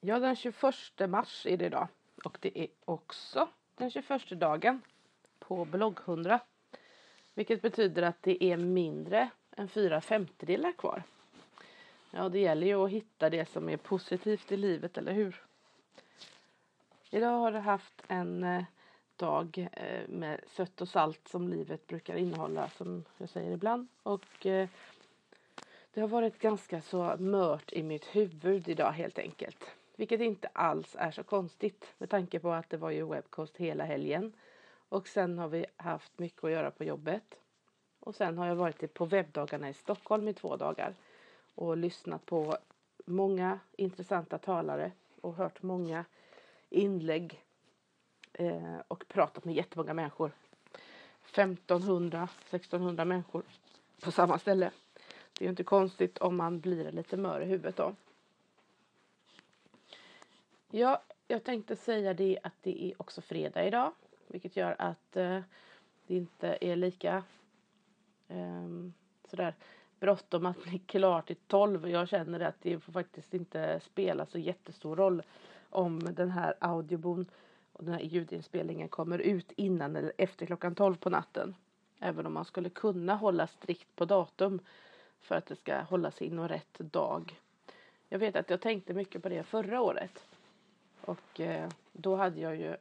Ja, den 21 mars är det idag. Och det är också den 21 dagen på blogg 100. Vilket betyder att det är mindre än 4/5 kvar. Ja, det gäller ju att hitta det som är positivt i livet, eller hur? Idag har jag haft en dag med sött och salt som livet brukar innehålla, som jag säger ibland. Och det har varit ganska så mört i mitt huvud idag helt enkelt. Vilket inte alls är så konstigt med tanke på att det var ju webcast hela helgen. Och sen har vi haft mycket att göra på jobbet. Och sen har jag varit på webbdagarna i Stockholm i 2 dagar. Och lyssnat på många intressanta talare och hört många inlägg. Och pratat med jättemånga människor. 1500-1600 människor på samma ställe. Det är ju inte konstigt om man blir lite mör i huvudet då. Ja, jag tänkte säga det att det är också fredag idag. Vilket gör att det inte är lika sådär bråttom att bli klart till 12. Jag känner att det får faktiskt inte spela så jättestor roll om den här audiobon och den här ljudinspelningen kommer ut innan eller efter klockan 12 på natten. Även om man skulle kunna hålla strikt på datum för att det ska hålla sig inom rätt dag. Jag vet att jag tänkte mycket på det förra året. Och då hade jag ju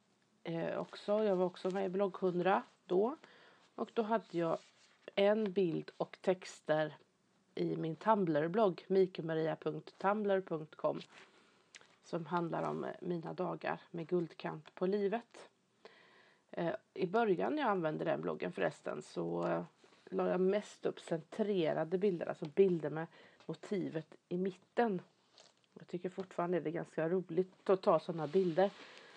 jag var också med i blogg 100 då. Och då hade jag en bild och texter i min Tumblr-blogg mikumaria.tumblr.com som handlar om mina dagar med guldkant på livet. I början när jag använde den bloggen förresten så la jag mest upp centrerade bilder, alltså bilder med motivet i mitten. Jag tycker fortfarande det är ganska roligt att ta sådana bilder.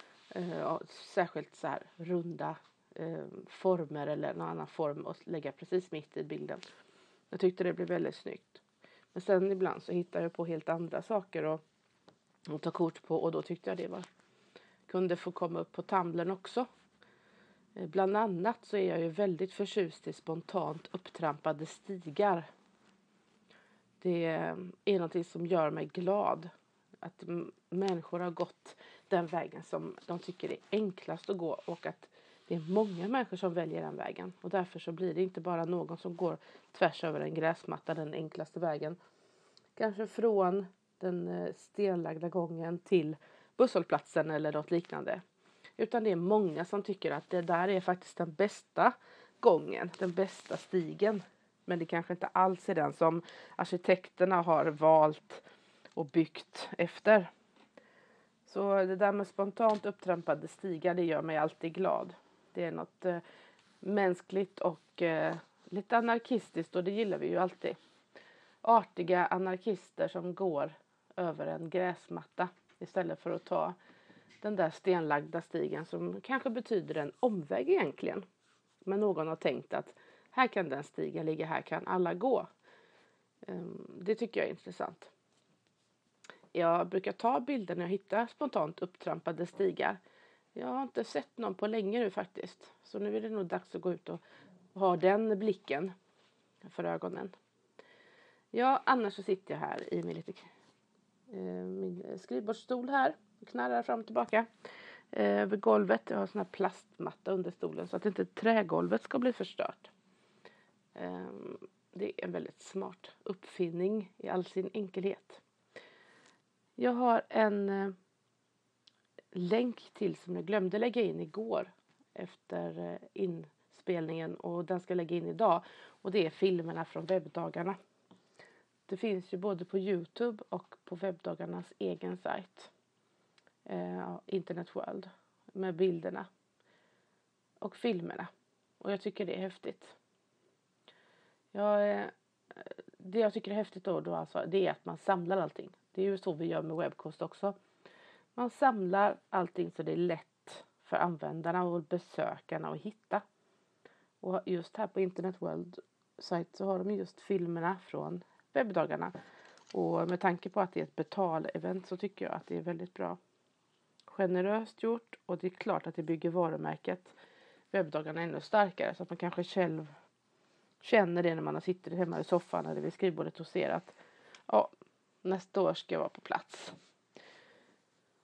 Särskilt så här runda former eller någon annan form och lägga precis mitt i bilden. Jag tyckte det blev väldigt snyggt. Men sen ibland så hittar jag på helt andra saker och ta kort på, och då tyckte jag det kunde få komma upp på Tumblr också. Bland annat så är jag ju väldigt förtjust i spontant upptrampade stigar. Det är något som gör mig glad. Att människor har gått den vägen som de tycker är enklast att gå. Och att det är många människor som väljer den vägen. Och därför så blir det inte bara någon som går tvärs över en gräsmatta den enklaste vägen. Kanske från den stenlagda gången till busshållplatsen eller något liknande. Utan det är många som tycker att det där är faktiskt den bästa gången. Den bästa stigen. Men det kanske inte alls är den som arkitekterna har valt och byggt efter. Så det där med spontant upptrampade stigar, det gör mig alltid glad. Det är något mänskligt och lite anarkistiskt, och det gillar vi ju alltid. Artiga anarkister som går över en gräsmatta istället för att ta den där stenlagda stigen som kanske betyder en omväg egentligen. Men någon har tänkt att här kan den stigen ligga, här kan alla gå. Det tycker jag är intressant. Jag brukar ta bilder när jag hittar spontant upptrampade stigar. Jag har inte sett någon på länge nu faktiskt. Så nu är det nog dags att gå ut och ha den blicken för ögonen. Ja, annars så sitter jag här i min skrivbordsstol här. Och knarrar fram och tillbaka. Över golvet. Jag har sån här plastmatta under stolen så att inte trägolvet ska bli förstört. Det är en väldigt smart uppfinning i all sin enkelhet. Jag har en länk till som jag glömde lägga in igår efter inspelningen, och den ska jag lägga in idag, och det är filmerna från webbdagarna. Det finns ju både på YouTube och på webbdagarnas egen sajt, Internet World, med bilderna och filmerna, och jag tycker det är häftigt. Det jag tycker är häftigt då alltså, det är att man samlar allting. Det är ju så vi gör med webcast också. Man samlar allting så det är lätt för användarna och besökarna att hitta. Och just här på Internet World sajt så har de just filmerna från webbdagarna. Och med tanke på att det är ett betalevent så tycker jag att det är väldigt bra. Generöst gjort, och det är klart att det bygger varumärket webbdagarna ännu starkare, så att man kanske själv känner det när man sitter hemma i soffan eller vid skrivbordet och ser att nästa år ska jag vara på plats.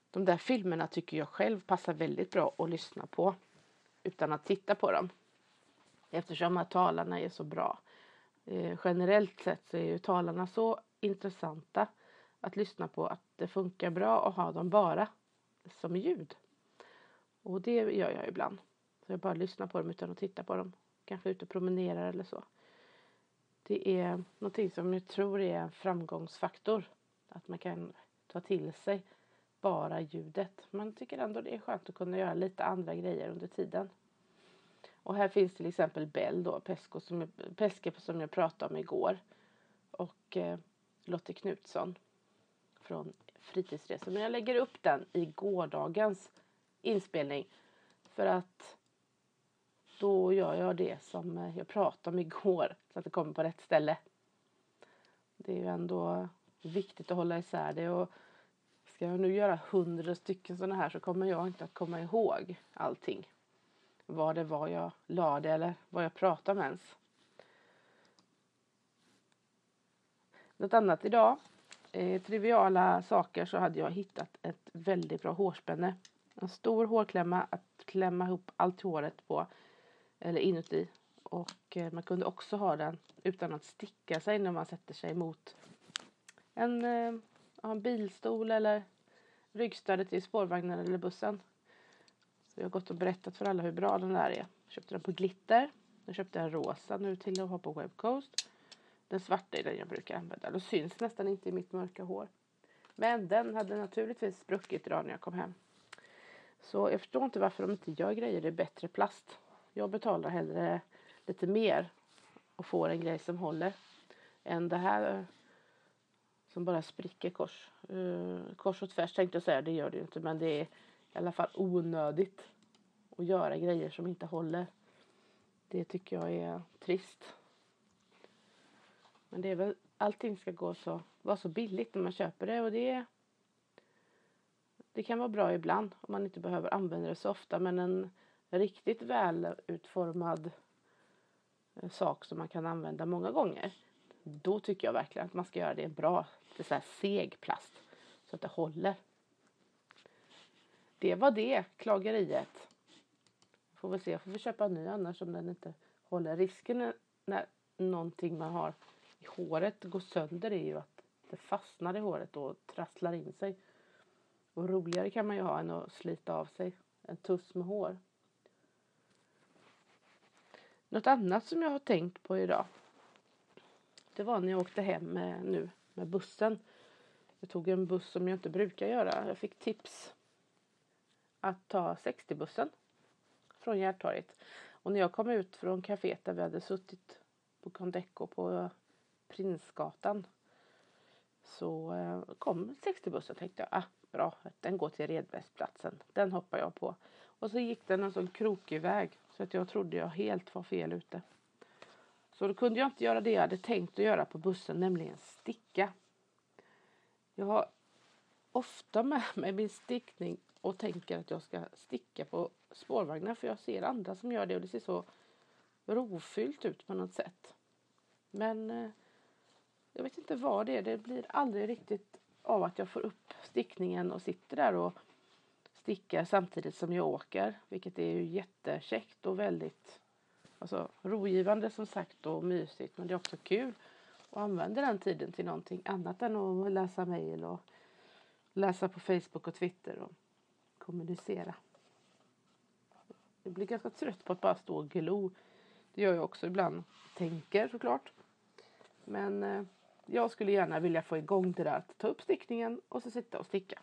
De där filmerna tycker jag själv passar väldigt bra att lyssna på utan att titta på dem. Eftersom att talarna är så bra. Generellt sett så är ju talarna så intressanta att lyssna på att det funkar bra att ha dem bara som ljud. Och det gör jag ibland. Så jag bara lyssnar på dem utan att titta på dem. Kanske ute och promenerar eller så. Det är någonting som jag tror är en framgångsfaktor. Att man kan ta till sig bara ljudet. Man tycker ändå det är skönt att kunna göra lite andra grejer under tiden. Och här finns till exempel Bell då, Peske som jag pratade om igår. Och Lotte Knutsson från Fritidsresor. Men jag lägger upp den i gårdagens inspelning. För att då gör jag det som jag pratade om igår. Så att det kommer på rätt ställe. Det är ju ändå viktigt att hålla isär det. Och ska jag nu göra 100 stycken sådana här så kommer jag inte att komma ihåg allting. Vad det var jag lade eller vad jag pratade om ens. Något annat idag. Triviala saker så hade jag hittat ett väldigt bra hårspänne. En stor hårklämma att klämma ihop allt håret på. Eller inuti. Och man kunde också ha den utan att sticka sig när man sätter sig mot en bilstol eller ryggstödet i spårvagnen eller bussen. Så jag har gått och berättat för alla hur bra den där är. Jag köpte den på glitter. Jag köpte en rosa nu till att ha på Webcoast. Den svarta är den jag brukar använda. Den syns nästan inte i mitt mörka hår. Men den hade naturligtvis spruckit idag när jag kom hem. Så jag förstår inte varför de inte gör grejer i bättre plast. Jag betalar hellre lite mer och får en grej som håller. Än det här som bara spricker kors och tvärs tänkte jag säga. Det gör det ju inte, men det är i alla fall onödigt att göra grejer som inte håller. Det tycker jag är trist. Men det är väl, allting ska vara så billigt när man köper det. Och det kan vara bra ibland om man inte behöver använda det så ofta. Men en riktigt väl utformad sak som man kan använda många gånger. Då tycker jag verkligen att man ska göra det bra. Det är så här seg plast. Så att det håller. Det var det, klageriet. Får vi se, jag får väl köpa en ny annars om den inte håller. Risken när någonting man har i håret går sönder är ju att det fastnar i håret och trasslar in sig. Och roligare kan man ju ha än att slita av sig en tuss med hår. Något annat som jag har tänkt på idag. Det var när jag åkte hem med bussen. Jag tog en buss som jag inte brukar göra. Jag fick tips att ta 60-bussen från Järtorget. Och när jag kom ut från kaféet där vi hade suttit på Condeco på Prinsgatan. Så kom 60-bussen, tänkte jag. Bra, den går till Redbergsplatsen. Den hoppar jag på. Och så gick den en sån krokig väg. Så att jag trodde jag helt var fel ute. Så då kunde jag inte göra det jag hade tänkt att göra på bussen. Nämligen sticka. Jag har ofta med mig min stickning. Och tänker att jag ska sticka på spårvagnar. För jag ser andra som gör det. Och det ser så rofyllt ut på något sätt. Men jag vet inte vad det är. Det blir aldrig riktigt av att jag får upp stickningen och sitter där och stickar samtidigt som jag åker. Vilket är ju jättekäckt och väldigt rogivande som sagt och mysigt. Men det är också kul att använda den tiden till någonting annat än att läsa mejl och läsa på Facebook och Twitter och kommunicera. Jag blir ganska trött på att bara stå och glo. Det gör jag också ibland. Tänker såklart. Men jag skulle gärna vilja få igång det där att ta upp stickningen och så sitta och sticka.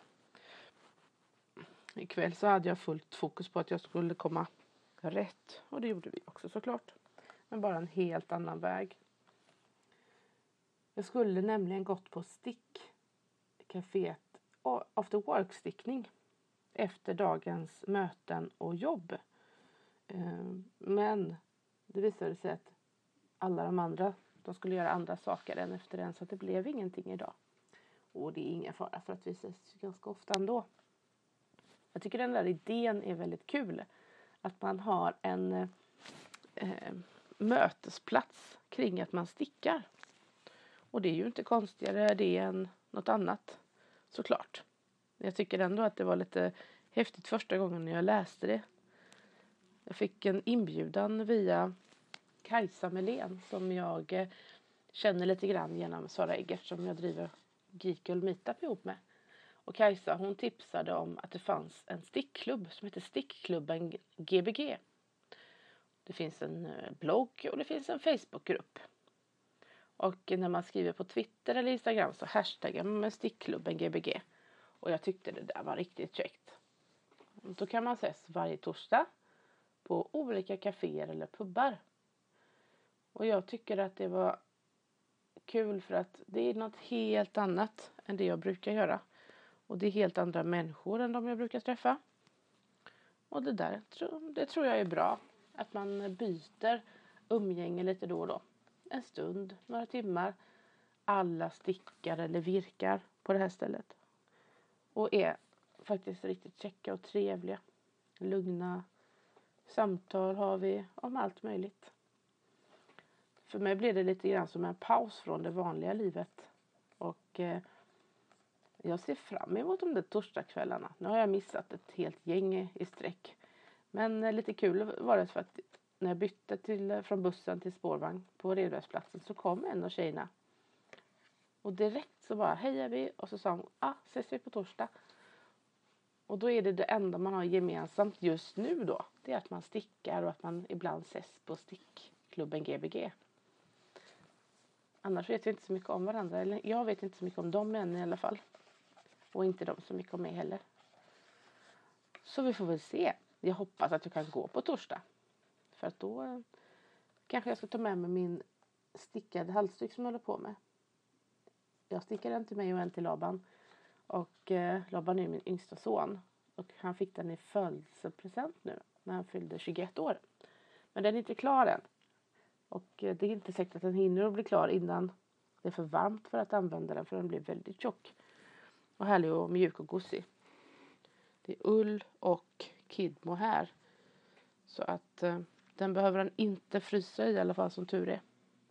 Ikväll så hade jag fullt fokus på att jag skulle komma rätt. Och det gjorde vi också såklart. Men bara en helt annan väg. Jag skulle nämligen gått på stickcaféet after work stickning. Efter dagens möten och jobb. Men det visade sig att alla de andra, de skulle göra andra saker än efter den. Så att det blev ingenting idag. Och det är ingen fara för att vi ses ganska ofta ändå. Jag tycker den där idén är väldigt kul. Att man har en mötesplats kring att man stickar. Och det är ju inte konstigare det än något annat såklart. Jag tycker ändå att det var lite häftigt första gången när jag läste det. Jag fick en inbjudan via Kajsa Melén som jag känner lite grann genom Sara Eggert som jag driver Geek Girl Meetup ihop med. Och Kajsa hon tipsade om att det fanns en stickklubb som heter Stickklubben GBG. Det finns en blogg och det finns en Facebookgrupp. Och när man skriver på Twitter eller Instagram så hashtaggar man med Stickklubben GBG. Och jag tyckte det där var riktigt käckt. Då kan man ses varje torsdag på olika kaféer eller pubbar. Och jag tycker att det var kul för att det är något helt annat än det jag brukar göra. Och det är helt andra människor än de jag brukar träffa. Och det tror jag är bra. Att man byter umgänge lite då och då. En stund, några timmar. Alla stickar eller virkar på det här stället. Och är faktiskt riktigt käcka och trevliga. Lugna samtal har vi om allt möjligt. För mig blir det lite grann som en paus från det vanliga livet. Och jag ser fram emot de där torsdagskvällarna. Nu har jag missat ett helt gäng i sträck. Men lite kul var det för att när jag bytte från bussen till spårvagn på Redbergsplatsen så kom en av tjejerna. Och direkt så bara hejar vi och så sa hon, ses vi på torsdag. Och då är det enda man har gemensamt just nu då. Det är att man stickar och att man ibland ses på stickklubben GBG. Annars vet vi inte så mycket om varandra. Eller jag vet inte så mycket om dem än i alla fall. Och inte de så mycket om mig heller. Så vi får väl se. Jag hoppas att jag kan gå på torsdag. För att då kanske jag ska ta med mig min stickade halsduk som jag håller på med. Jag stickade en till mig och en till Laban. Och Laban är min yngsta son. Och han fick den i födelsedagspresent nu. När han fyllde 21 år. Men den är inte klar än. Och det är inte säkert att den hinner att bli klar innan det är för varmt för att använda den. För den blir väldigt tjock. Och härlig och mjuk och gosig. Det är ull och kidmo här. Så att den behöver den inte frysa i alla fall som tur är.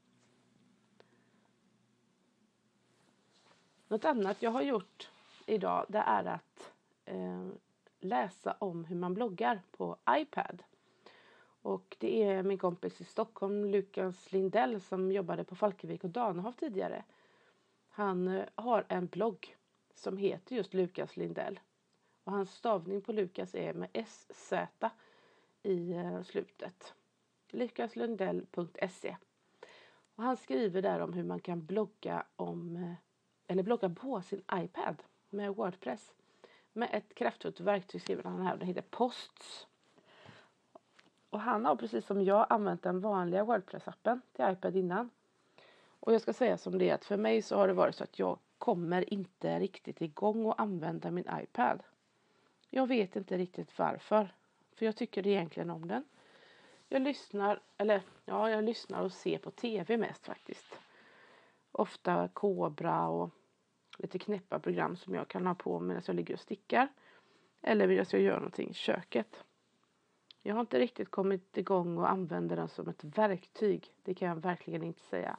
Något annat jag har gjort idag det är att läsa om hur man bloggar på iPad. Och det är min kompis i Stockholm, Lukas Lindell, som jobbade på Falkevik och Danehof tidigare. Han har en blogg som heter just Lukas Lindell. Och hans stavning på Lukas är med SZ i slutet. lukaslundell.se. Och han skriver där om hur man kan blogga på sin iPad med WordPress. Med ett kraftfullt verktyg skriver han här. Det heter Posts. Och han har precis som jag använt den vanliga WordPress-appen till iPad innan. Och jag ska säga som det är att för mig så har det varit så att jag kommer inte riktigt igång och använda min iPad. Jag vet inte riktigt varför. För jag tycker egentligen om den. Jag lyssnar och ser på tv mest faktiskt. Ofta Kobra och lite knäppa program som jag kan ha på medan jag ligger och stickar. Eller vill jag göra någonting i köket. Jag har inte riktigt kommit igång och använder den som ett verktyg. Det kan jag verkligen inte säga.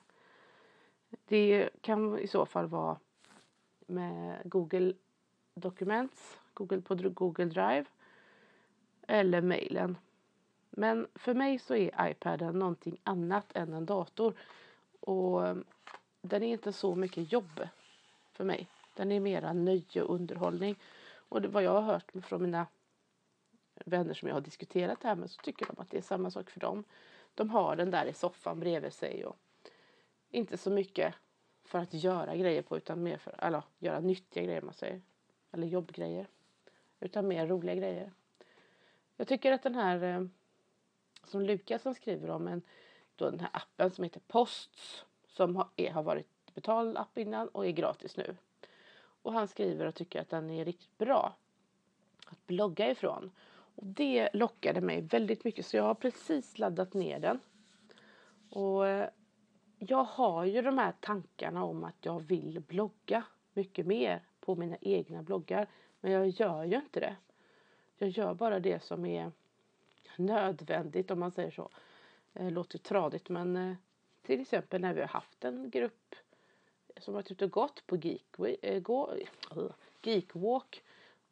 Det kan i så fall vara med Google Documents, Google Drive eller mailen. Men för mig så är iPaden någonting annat än en dator. Och den är inte så mycket jobb för mig. Den är mera nöje och underhållning. Och vad jag har hört från mina vänner som jag har diskuterat det här med så tycker de att det är samma sak för dem. De har den där i soffan bredvid sig och inte så mycket för att göra grejer på utan mer för att göra nyttiga grejer man säger. Eller jobbgrejer. Utan mer roliga grejer. Jag tycker att den här som Lukas som skriver om den här appen som heter Posts som har varit betald app innan och är gratis nu. Och han skriver och tycker att den är riktigt bra att blogga ifrån. Och det lockade mig väldigt mycket så jag har precis laddat ner den. Och jag har ju de här tankarna om att jag vill blogga mycket mer på mina egna bloggar. Men jag gör ju inte det. Jag gör bara det som är nödvändigt om man säger så. Det låter tradigt men till exempel när vi har haft en grupp som har varit ute och gått på Geekwalk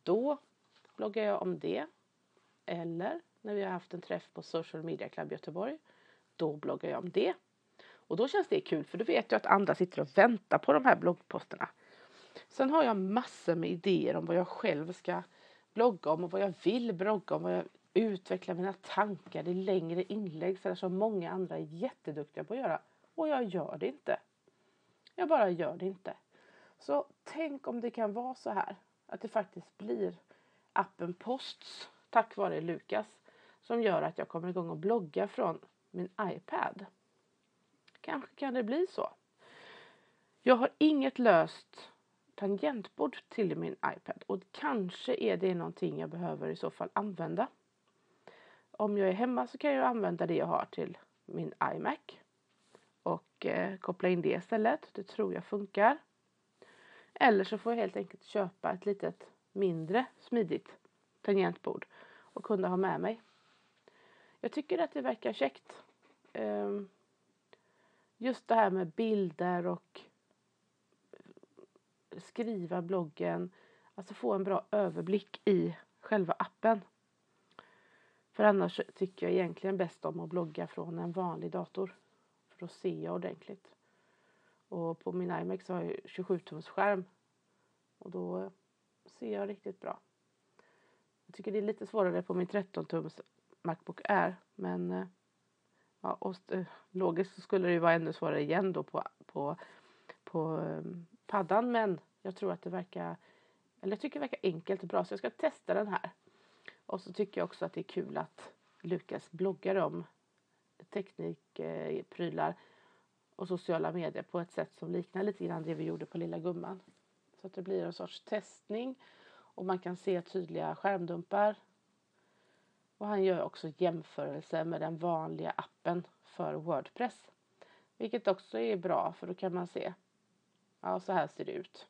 då bloggar jag om det. Eller när vi har haft en träff på Social Media Club Göteborg, då bloggar jag om det. Och då känns det kul, för då vet jag att andra sitter och väntar på de här bloggposterna. Sen har jag massor med idéer om vad jag själv ska blogga om och vad jag vill blogga om. Vad jag utvecklar mina tankar i längre inlägg, så som många andra är jätteduktiga på att göra. Och jag gör det inte. Jag bara gör det inte. Så tänk om det kan vara så här, att det faktiskt blir appen Posts, tack vare Lukas, som gör att jag kommer igång och blogga från min iPad. Kanske kan det bli så. Jag har inget löst tangentbord till min iPad. Och kanske är det någonting jag behöver i så fall använda. Om jag är hemma så kan jag använda det jag har till min iMac. Och koppla in det istället. Det tror jag funkar. Eller så får jag helt enkelt köpa ett litet mindre smidigt tangentbord. Och kunna ha med mig. Jag tycker att det verkar käckt. Just det här med bilder och skriva bloggen. Alltså få en bra överblick i själva appen. För annars tycker jag egentligen bäst om att blogga från en vanlig dator. För då ser jag ordentligt. Och på min iMac så har jag 27-tums skärm. Och då ser jag riktigt bra. Jag tycker det är lite svårare på min 13-tums MacBook Air. Men ja, logiskt så skulle det ju vara ännu svårare igen då på paddan. Men jag tror att det verkar enkelt och bra. Så jag ska testa den här. Och så tycker jag också att det är kul att Lukas bloggar om teknikprylar och sociala medier på ett sätt som liknar lite grann det vi gjorde på Lilla Gumman. Så att det blir en sorts testning och man kan se tydliga skärmdumpar. Och han gör också jämförelser med den vanliga appen för WordPress. Vilket också är bra, för då kan man se, ja, så här ser det ut.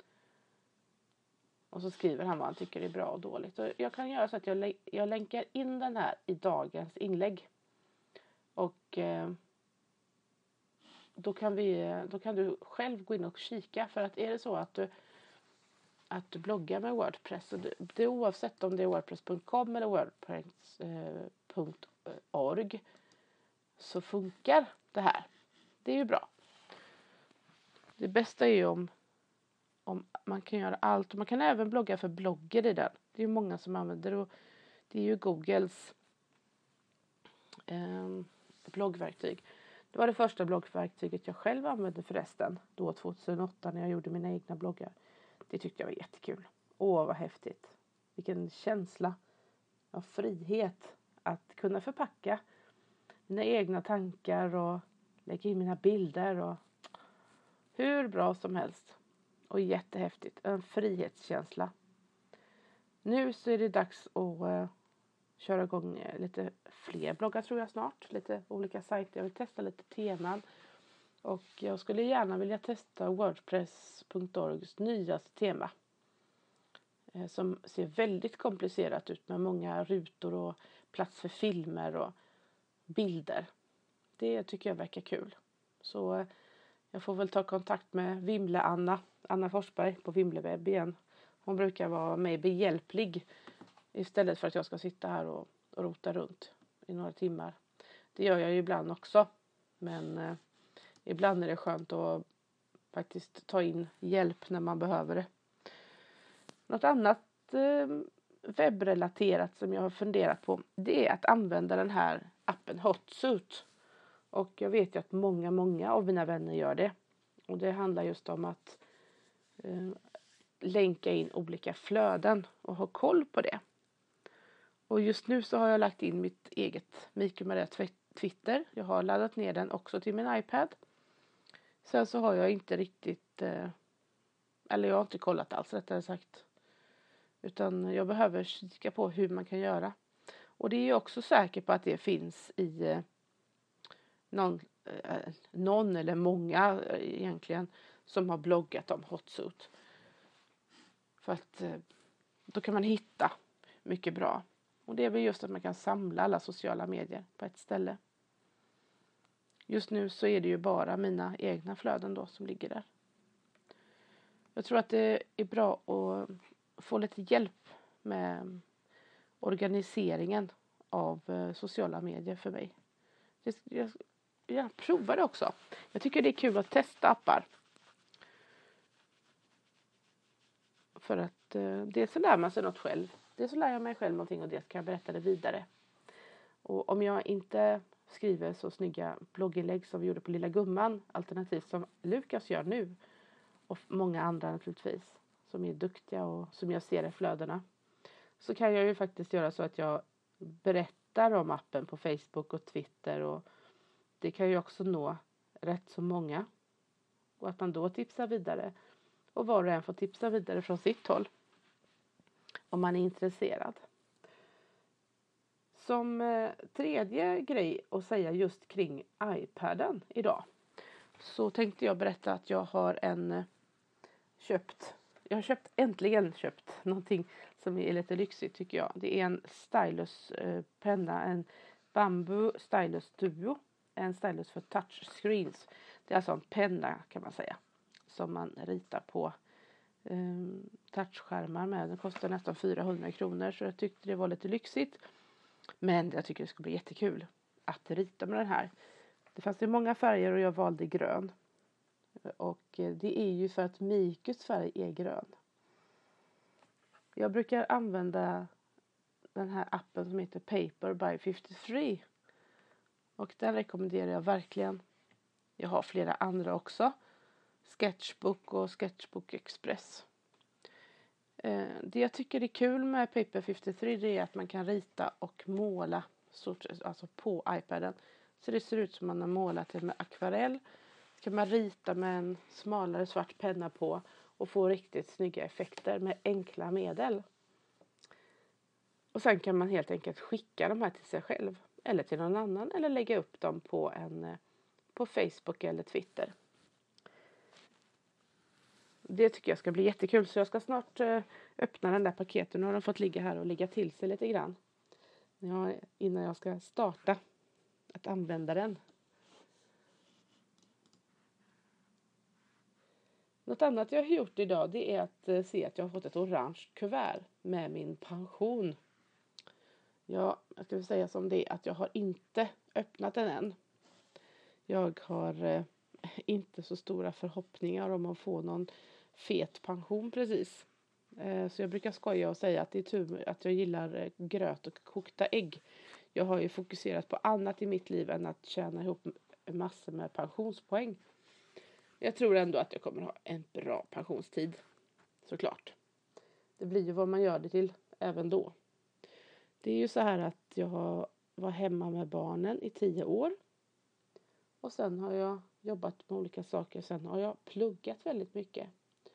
Och så skriver han vad han tycker är bra och dåligt. Och jag kan göra så att jag länkar in den här i dagens inlägg. Och då kan du själv gå in och kika. För att är det så att du bloggar med WordPress. Och det är oavsett om det är wordpress.com eller wordpress.org. Så funkar det här. Det är ju bra. Det bästa är ju om man kan göra allt. Och man kan även blogga för blogger i den. Det är ju många som använder det. Och det är ju Googles bloggverktyg. Det var det första bloggverktyget jag själv använde förresten. Då 2008 när jag gjorde mina egna bloggar. Det tyckte jag var jättekul. Åh, vad häftigt. Vilken känsla av frihet. Att kunna förpacka mina egna tankar och lägga in mina bilder. Och hur bra som helst. Och jättehäftigt. En frihetskänsla. Nu så är det dags att köra igång lite fler bloggar tror jag snart. Lite olika sajter. Jag vill testa lite teman. Och jag skulle gärna vilja testa wordpress.orgs nyaste tema. Som ser väldigt komplicerat ut med många rutor och plats för filmer och bilder. Det tycker jag verkar kul. Så jag får väl ta kontakt med Anna Forsberg på Vimlewebb igen. Hon brukar vara mig behjälplig istället för att jag ska sitta här och rota runt i några timmar. Det gör jag ju ibland också. Men ibland är det skönt att faktiskt ta in hjälp när man behöver det. Något annat webbrelaterat som jag har funderat på, det är att använda den här appen Hotsuite. Och jag vet ju att många av mina vänner gör det. Och det handlar just om att länka in olika flöden och ha koll på det. Och just nu så har jag lagt in mitt eget Mikael Maria Twitter. Jag har laddat ner den också till min iPad. Sen så har jag inte riktigt, eller jag har inte kollat alls rättare sagt. Utan jag behöver kika på hur man kan göra. Och det är ju också säker på att det finns i någon eller många egentligen som har bloggat om Hotsuite. För att då kan man hitta mycket bra. Och det är väl just att man kan samla alla sociala medier på ett ställe. Just nu så är det ju bara mina egna flöden då som ligger där. Jag tror att det är bra att få lite hjälp med organiseringen av sociala medier för mig. Jag provar det också. Jag tycker det är kul att testa appar. För att dels så lär man sig något själv. Dels så lär jag mig själv någonting och dels kan jag berätta det vidare. Och om jag inte skriver så snygga blogginlägg som vi gjorde på Lilla Gumman, alternativt som Lukas gör nu, och många andra naturligtvis, som är duktiga och som jag ser i flödena, så kan jag ju faktiskt göra så att jag berättar om appen på Facebook och Twitter, och det kan ju också nå rätt så många. Och att man då tipsar vidare. Och var och en får tipsa vidare från sitt håll. Om man är intresserad. Som tredje grej att säga just kring iPaden idag. Så tänkte jag berätta att jag har äntligen köpt någonting som är lite lyxigt tycker jag. Det är en stylus penna, en Bamboo Stylus Duo. En stylus för touchscreens. Det är alltså en penna kan man säga. Som man ritar på touchskärmar med. Den kostar nästan 400 kronor. Så jag tyckte det var lite lyxigt. Men jag tycker det skulle bli jättekul att rita med den här. Det fanns ju många färger och jag valde grön. Och det är ju för att Mikus färg är grön. Jag brukar använda den här appen som heter Paper by 53. Och den rekommenderar jag verkligen. Jag har flera andra också. Sketchbook och Sketchbook Express. Det jag tycker är kul med Paper 53 det är att man kan rita och måla alltså på iPaden. Så det ser ut som man har målat det med akvarell. Så kan man rita med en smalare svart penna på och få riktigt snygga effekter med enkla medel. Och sen kan man helt enkelt skicka de här till sig själv eller till någon annan eller lägga upp dem på Facebook eller Twitter. Det tycker jag ska bli jättekul så jag ska snart öppna den där paketen. Nu har den fått ligga här och ligga till sig lite grann. Innan jag ska starta att använda den. Något annat jag har gjort idag det är att se att jag har fått ett orange kuvert med min pension. Ja, jag ska säga som det är att jag har inte öppnat den än. Jag har inte så stora förhoppningar om att få någon fet pension precis. Så jag brukar skoja och säga att det är tur att jag gillar gröt och kokta ägg. Jag har ju fokuserat på annat i mitt liv än att tjäna ihop massor med pensionspoäng. Jag tror ändå att jag kommer ha en bra pensionstid. Såklart. Det blir ju vad man gör det till även då. Det är ju så här att jag var hemma med barnen i 10 år. Och sen har jag jobbat med olika saker. Sen har jag pluggat väldigt mycket.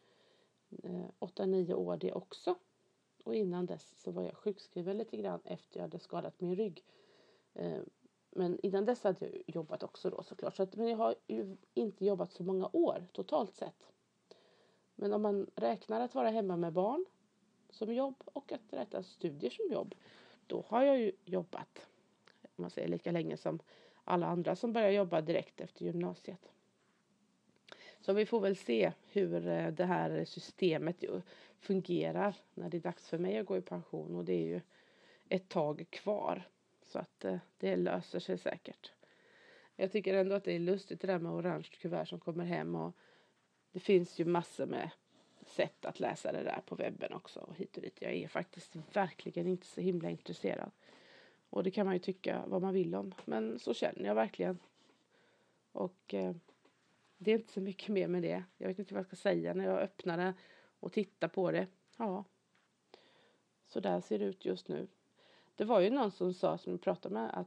8-9 år det också. Och innan dess så var jag sjukskriven lite grann efter jag hade skadat min rygg. Men innan dess hade jag jobbat också då såklart. Men jag har ju inte jobbat så många år totalt sett. Men om man räknar att vara hemma med barn som jobb och att räkna studier som jobb. Då har jag ju jobbat, om man säger lika länge som alla andra som börjar jobba direkt efter gymnasiet. Så vi får väl se hur det här systemet fungerar när det är dags för mig att gå i pension. Och det är ju ett tag kvar. Så att det löser sig säkert. Jag tycker ändå att det är lustigt det där med orange kuvert som kommer hem. Och det finns ju massor med sätt att läsa det där på webben också. Och hit och dit. Jag är faktiskt verkligen inte så himla intresserad. Och det kan man ju tycka vad man vill om. Men så känner jag verkligen. Och det är inte så mycket mer med det. Jag vet inte vad jag ska säga när jag öppnar det och tittar på det. Ja. Så där ser det ut just nu. Det var ju någon som sa, som jag pratade med,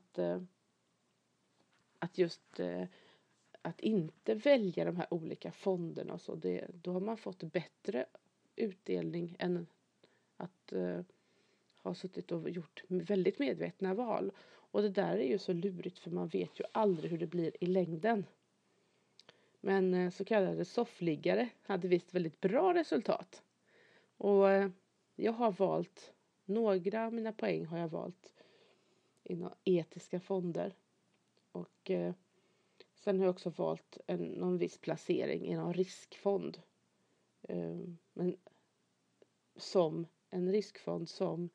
att just att inte välja de här olika fonderna och så. Då har man fått bättre utdelning än att ha suttit och gjort väldigt medvetna val. Och det där är ju så lurigt för man vet ju aldrig hur det blir i längden. Men så kallade soffliggare hade visst väldigt bra resultat. Och jag har valt, några av mina poäng har jag valt inom etiska fonder. Och sen har jag också valt någon viss placering inom riskfond. Men som en riskfond som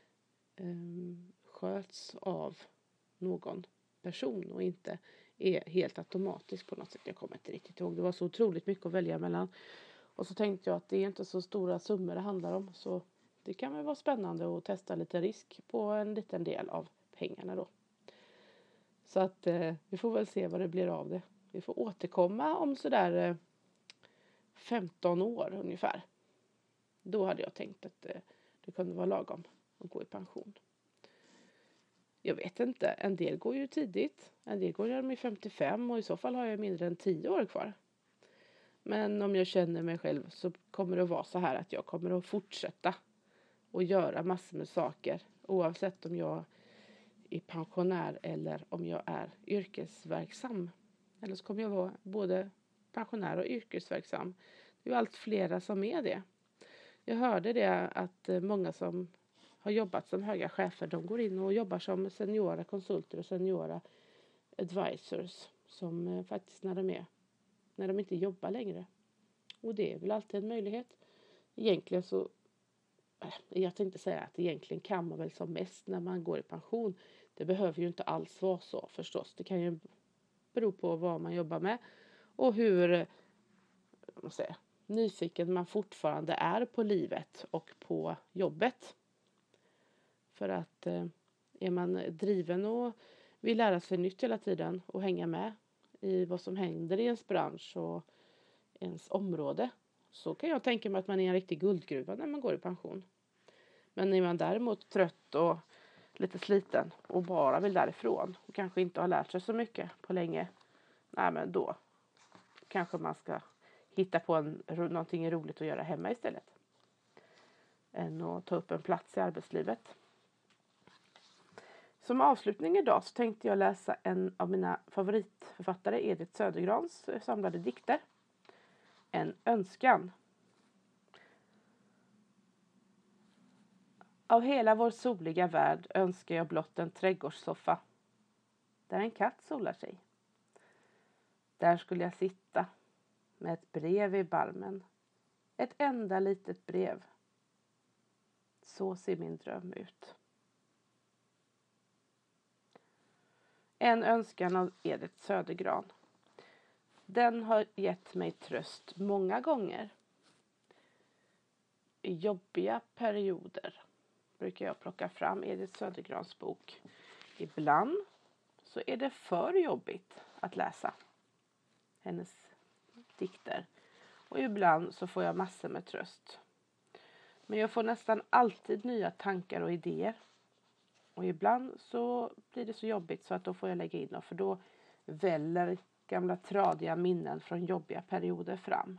sköts av någon person och inte är helt automatisk på något sätt. Jag kommer inte riktigt ihåg. Det var så otroligt mycket att välja mellan. Och så tänkte jag att det är inte så stora summor det handlar om. Så det kan väl vara spännande att testa lite risk på en liten del av pengarna då. Så att vi får väl se vad det blir av det. Vi får återkomma om sådär 15 år ungefär. Då hade jag tänkt att det kunde vara lagom att gå i pension. Jag vet inte, en del går ju tidigt. En del går ju i 55 och i så fall har jag mindre än 10 år kvar. Men om jag känner mig själv så kommer det att vara så här att jag kommer att fortsätta och göra massor med saker. Oavsett om jag är pensionär eller om jag är yrkesverksam. Eller så kommer jag vara både pensionär och yrkesverksam. Det är ju allt flera som är det. Jag hörde det att många som har jobbat som höga chefer, de går in och jobbar som seniora konsulter och seniora advisors som faktiskt när de inte jobbar längre. Och det är väl alltid en möjlighet. Egentligen så, jag tänkte säga att egentligen kan man väl som mest när man går i pension. Det behöver ju inte alls vara så förstås. Det kan ju bero på vad man jobbar med och hur nyfiken man fortfarande är på livet och på jobbet. För att är man driven och vill lära sig nytt hela tiden och hänga med i vad som händer i ens bransch och ens område, så kan jag tänka mig att man är en riktig guldgruva när man går i pension. Men är man däremot trött och lite sliten och bara vill därifrån och kanske inte har lärt sig så mycket på länge, nej men då kanske man ska hitta på någonting roligt att göra hemma istället. Än att ta upp en plats i arbetslivet. Som avslutning idag så tänkte jag läsa en av mina favoritförfattare, Edith Södergrans samlade dikter. En önskan. Av hela vår soliga värld önskar jag blott en trädgårdssoffa. Där en katt solar sig. Där skulle jag sitta med ett brev i barmen. Ett enda litet brev. Så ser min dröm ut. En önskan av Edith Södergran. Den har gett mig tröst många gånger. I jobbiga perioder brukar jag plocka fram Edith Södergrans bok. Ibland så är det för jobbigt att läsa hennes dikter. Och ibland så får jag massor med tröst. Men jag får nästan alltid nya tankar och idéer. Och ibland så blir det så jobbigt så att då får jag lägga in dem. För då väller gamla tradiga minnen från jobbiga perioder fram.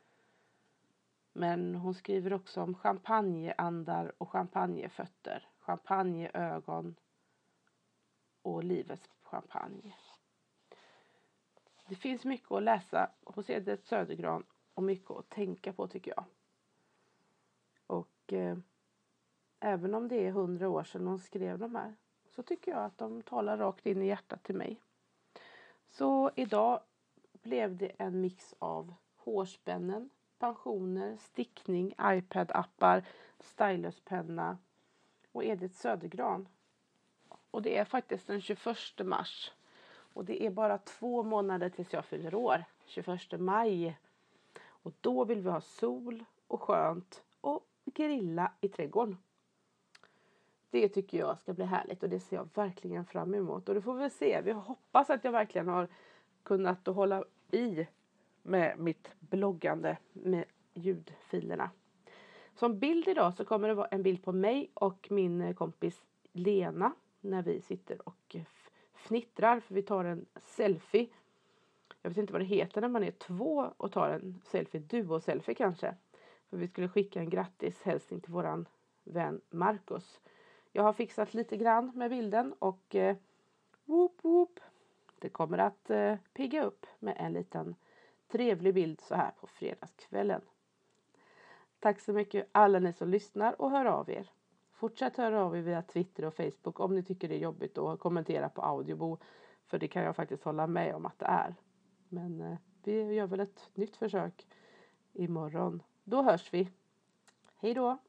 Men hon skriver också om champagneandar och champagnefötter. Champagneögon och livets champagne. Det finns mycket att läsa hos Edith Södergran och mycket att tänka på tycker jag. Och även om det är 100 år sedan hon skrev de här så tycker jag att de talar rakt in i hjärtat till mig. Så idag blev det en mix av hårspännen, pensioner, stickning, iPad-appar, styluspenna och Edith Södergran. Och det är faktiskt den 21 mars. Och det är bara 2 månader tills jag fyller år. 21 maj. Och då vill vi ha sol och skönt och grilla i trädgården. Det tycker jag ska bli härligt och det ser jag verkligen fram emot. Och det får vi se. Vi hoppas att jag verkligen har kunnat hålla i med mitt bloggande med ljudfilerna. Som bild idag så kommer det vara en bild på mig och min kompis Lena när vi sitter och fnittrar för vi tar en selfie. Jag vet inte vad det heter när man är 2 och tar en selfie, duo-selfie kanske. För vi skulle skicka en grattishälsning till våran vän Marcus. Jag har fixat lite grann med bilden och whoop whoop. Det kommer att pigga upp med en liten trevlig bild så här på fredagskvällen. Tack så mycket alla ni som lyssnar och hör av er. Fortsätt höra av er via Twitter och Facebook om ni tycker det är jobbigt att kommentera på Audiobo. För det kan jag faktiskt hålla med om att det är. Men vi gör väl ett nytt försök imorgon. Då hörs vi. Hej då!